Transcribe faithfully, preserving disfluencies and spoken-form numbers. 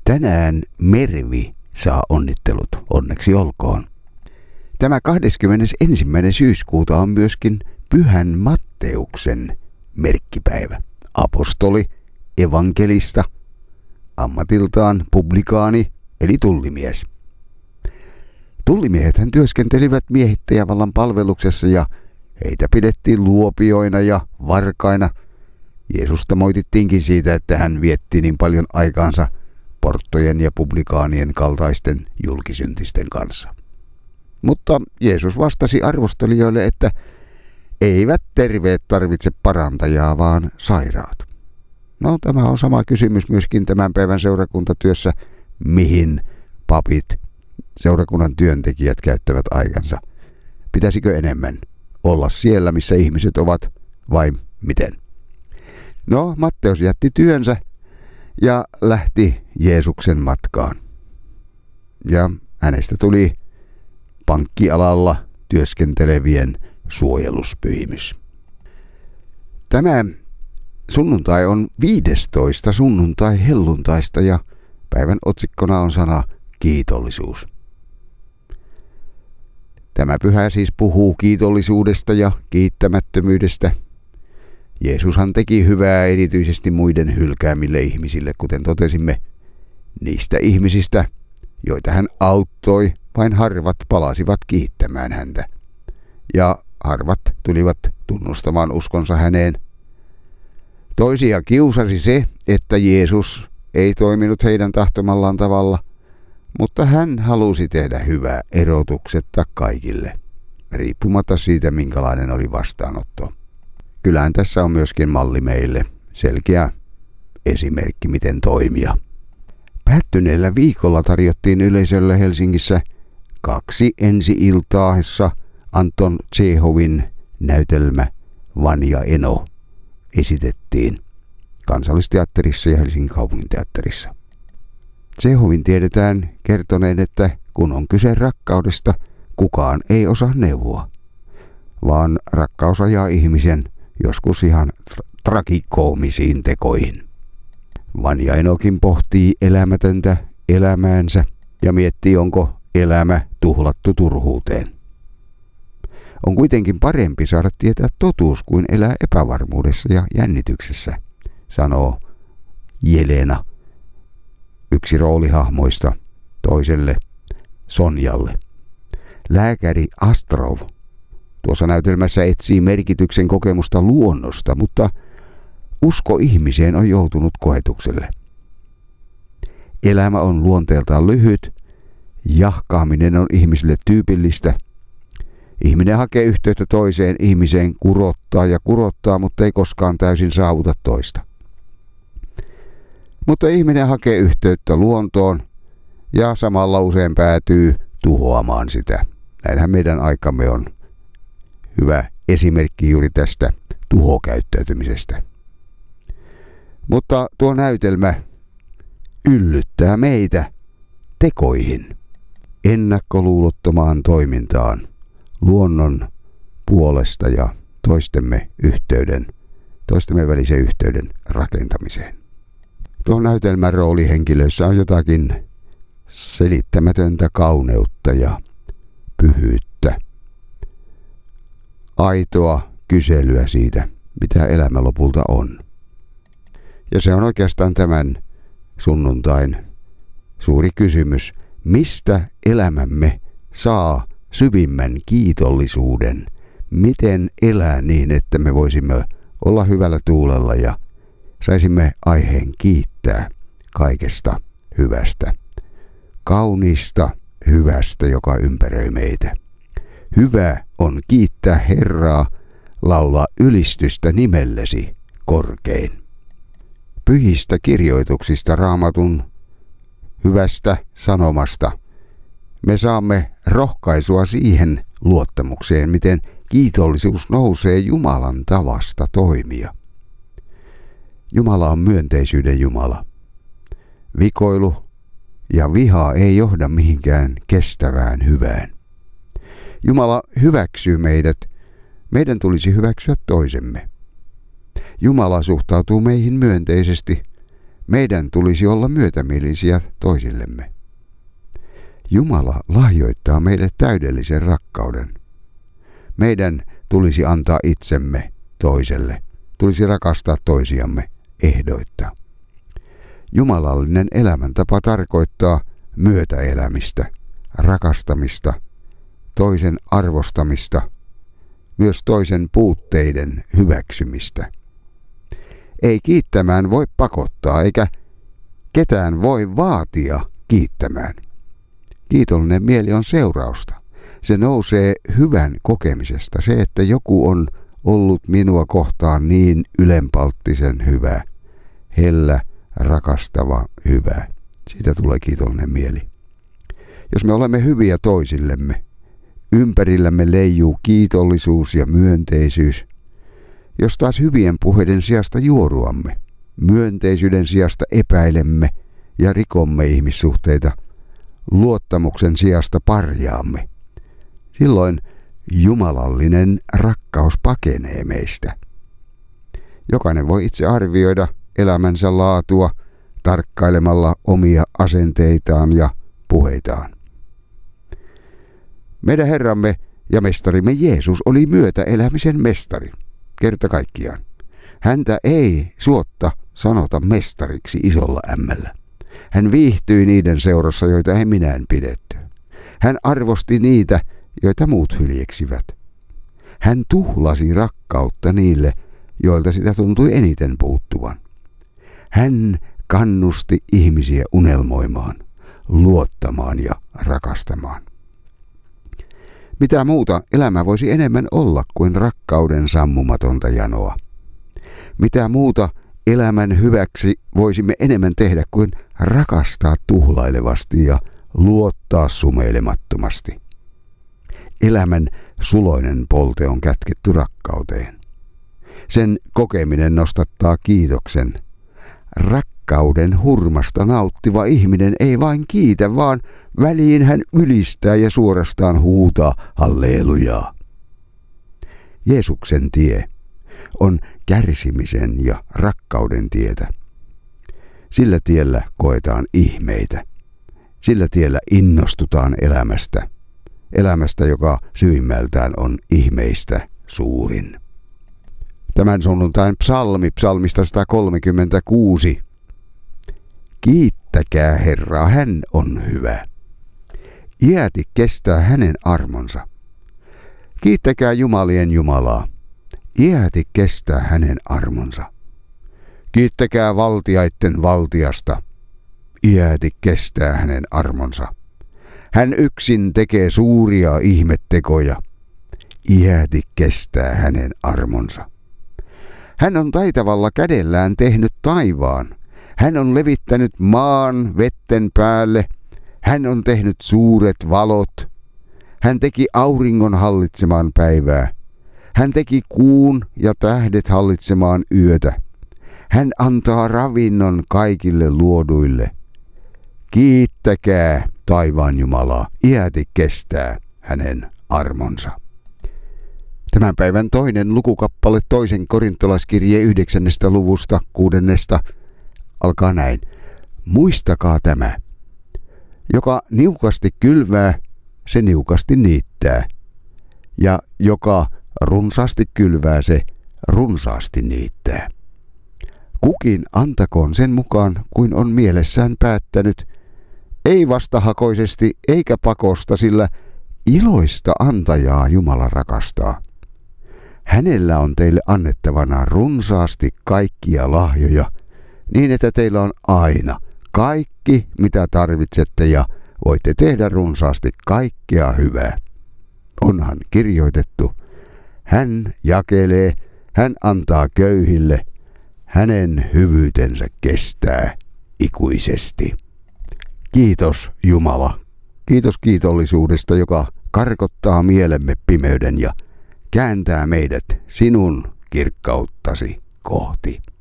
Tänään Mervi saa onnittelut, onneksi olkoon. Tämä kahdeskymmenesensimmäinen syyskuuta on myöskin Pyhän Matteuksen merkkipäivä. Apostoli, evankelista, ammatiltaan publikaani eli tullimies. Tullimiehethän työskentelivät miehittäjävallan palveluksessa ja heitä pidettiin luopioina ja varkaina. Jeesusta moitittiinkin siitä, että hän vietti niin paljon aikaansa porttojen ja publikaanien kaltaisten julkisyntisten kanssa. Mutta Jeesus vastasi arvostelijoille, että eivät terveet tarvitse parantajaa, vaan sairaat. No, tämä on sama kysymys myöskin tämän päivän seurakuntatyössä, mihin papit, seurakunnan työntekijät käyttävät aikansa. Pitäisikö enemmän olla siellä, missä ihmiset ovat, vai miten? No, Matteus jätti työnsä ja lähti Jeesuksen matkaan. Ja hänestä tuli pankkialalla työskentelevien suojeluspyhimys. Tämä sunnuntai on viidestoista sunnuntai helluntaista ja päivän otsikkona on sana kiitollisuus. Tämä pyhä siis puhuu kiitollisuudesta ja kiittämättömyydestä. Jeesushan teki hyvää erityisesti muiden hylkäämille ihmisille, kuten totesimme, niistä ihmisistä, joita hän auttoi, vain harvat palasivat kiittämään häntä. Ja harvat tulivat tunnustamaan uskonsa häneen. Toisia kiusasi se, että Jeesus ei toiminut heidän tahtomallaan tavalla, mutta hän halusi tehdä hyvää erotuksetta kaikille, riippumatta siitä, minkälainen oli vastaanotto. Kyllähän tässä on myöskin malli meille, selkeä esimerkki, miten toimia. Päättyneellä viikolla tarjottiin yleisölle Helsingissä kaksi ensi-iltaessa Anton Tšechovin näytelmä Vanja Eno esitettiin Kansallisteatterissa ja Helsingin kaupunginteatterissa. Tšechovin tiedetään kertoneen, että kun on kyse rakkaudesta, kukaan ei osaa neuvoa, vaan rakkaus ajaa ihmisen joskus ihan tra- tragikoomisiin tekoihin. Vanja Enokin pohtii elämätöntä elämäänsä ja miettii, onko elämä tuhlattu turhuuteen. On kuitenkin parempi saada tietää totuus kuin elää epävarmuudessa ja jännityksessä, sanoo Jelena, yksi roolihahmoista, toiselle Sonjalle. Lääkäri Astrov tuossa näytelmässä etsii merkityksen kokemusta luonnosta, mutta usko ihmiseen on joutunut koetukselle. Elämä on luonteeltaan lyhyt, jahkaaminen on ihmisille tyypillistä. Ihminen hakee yhteyttä toiseen ihmiseen, kurottaa ja kurottaa, mutta ei koskaan täysin saavuta toista. Mutta ihminen hakee yhteyttä luontoon ja samalla usein päätyy tuhoamaan sitä. Näinhän meidän aikamme on hyvä esimerkki juuri tästä tuhokäyttäytymisestä. Mutta tuo näytelmä yllyttää meitä tekoihin, ennakkoluulottomaan toimintaan, luonnon puolesta ja toistemme yhteyden, toistemme välisen yhteyden rakentamiseen. Tuon näytelmän roolihenkilössä on jotakin selittämätöntä kauneutta ja pyhyyttä. Aitoa kyselyä siitä, mitä elämä lopulta on. Ja se on oikeastaan tämän sunnuntain suuri kysymys, mistä elämämme saa syvimmän kiitollisuuden, miten elää niin, että me voisimme olla hyvällä tuulella ja saisimme aiheen kiittää kaikesta hyvästä, kauniista hyvästä, joka ympäröi meitä. Hyvä on kiittää Herraa, laulaa ylistystä nimellesi korkein. Pyhistä kirjoituksista Raamatun hyvästä sanomasta me saamme rohkaisua siihen luottamukseen, miten kiitollisuus nousee Jumalan tavasta toimia. Jumala on myönteisyyden Jumala. Vikoilu ja viha ei johda mihinkään kestävään hyvään. Jumala hyväksyy meidät, meidän tulisi hyväksyä toisemme. Jumala suhtautuu meihin myönteisesti, meidän tulisi olla myötämielisiä toisillemme. Jumala lahjoittaa meille täydellisen rakkauden. Meidän tulisi antaa itsemme toiselle. Tulisi rakastaa toisiamme ehdoitta. Jumalallinen elämäntapa tarkoittaa myötäelämistä, rakastamista, toisen arvostamista, myös toisen puutteiden hyväksymistä. Ei kiittämään voi pakottaa eikä ketään voi vaatia kiittämään. Kiitollinen mieli on seurausta. Se nousee hyvän kokemisesta. Se, että joku on ollut minua kohtaan niin ylenpalttisen hyvä, hellä, rakastava, hyvä. Siitä tulee kiitollinen mieli. Jos me olemme hyviä toisillemme, ympärillämme leijuu kiitollisuus ja myönteisyys. Jos taas hyvien puheiden sijasta juoruamme, myönteisyyden sijasta epäilemme ja rikomme ihmissuhteita, luottamuksen sijasta parjaamme, silloin jumalallinen rakkaus pakenee meistä. Jokainen voi itse arvioida elämänsä laatua tarkkailemalla omia asenteitaan ja puheitaan. Meidän Herramme ja Mestarimme Jeesus oli myötäelämisen mestari, kerta kaikkiaan. Häntä ei suotta sanota mestariksi isolla ämmällä. Hän viihtyi niiden seurassa, joita ei minään pidetty. Hän arvosti niitä, joita muut hyljeksivät. Hän tuhlasi rakkautta niille, joilta sitä tuntui eniten puuttuvan. Hän kannusti ihmisiä unelmoimaan, luottamaan ja rakastamaan. Mitä muuta elämä voisi enemmän olla kuin rakkauden sammumatonta janoa? Mitä muuta elämän hyväksi voisimme enemmän tehdä kuin rakastaa tuhlailevasti ja luottaa sumeilemattomasti? Elämän suloinen polte on kätketty rakkauteen. Sen kokeminen nostattaa kiitoksen. Rakkauden hurmasta nauttiva ihminen ei vain kiitä, vaan väliin hän ylistää ja suorastaan huutaa hallelujaa. Jeesuksen tie on kärsimisen ja rakkauden tietä. Sillä tiellä koetaan ihmeitä. Sillä tiellä innostutaan elämästä. Elämästä, joka syvimmältään on ihmeistä suurin. Tämän sunnuntain psalmi, psalmista sata kolmekymmentäkuusi. Kiittäkää Herraa, hän on hyvä. Iäti kestää hänen armonsa. Kiittäkää jumalien Jumalaa. Iäti kestää hänen armonsa. Kiittäkää valtiaitten valtiasta. Iäti kestää hänen armonsa. Hän yksin tekee suuria ihmettekoja. Iäti kestää hänen armonsa. Hän on taitavalla kädellään tehnyt taivaan. Hän on levittänyt maan vetten päälle. Hän on tehnyt suuret valot. Hän teki auringon hallitsemaan päivää. Hän teki kuun ja tähdet hallitsemaan yötä. Hän antaa ravinnon kaikille luoduille. Kiittäkää taivaan Jumalaa, iäti kestää hänen armonsa. Tämän päivän toinen lukukappale toisen korintolaiskirjeen yhdeksännestä luvusta kuudennesta alkaa näin. Muistakaa tämä. Joka niukasti kylvää, se niukasti niittää. Ja joka runsaasti kylvää, se runsaasti niittää. Kukin antakoon sen mukaan, kuin on mielessään päättänyt, ei vastahakoisesti eikä pakosta, sillä iloista antajaa Jumala rakastaa. Hänellä on teille annettavana runsaasti kaikkia lahjoja, niin että teillä on aina kaikki, mitä tarvitsette, ja voitte tehdä runsaasti kaikkea hyvää. Onhan kirjoitettu, hän jakelee, hän antaa köyhille, hänen hyvyytensä kestää ikuisesti. Kiitos Jumala. Kiitos kiitollisuudesta, joka karkottaa mielemme pimeyden ja kääntää meidät sinun kirkkauttasi kohti.